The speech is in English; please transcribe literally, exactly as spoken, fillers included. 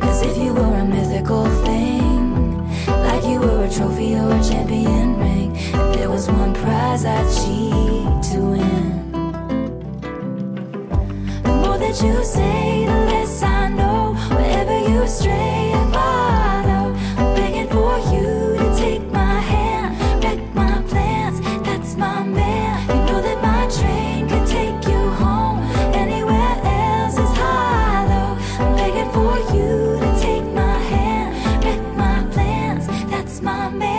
As if you were a mythical thing, like you were a trophy or a champion ring. If there was one prize I'd cheat to win. The more that you say, the less I know. Wherever you stray,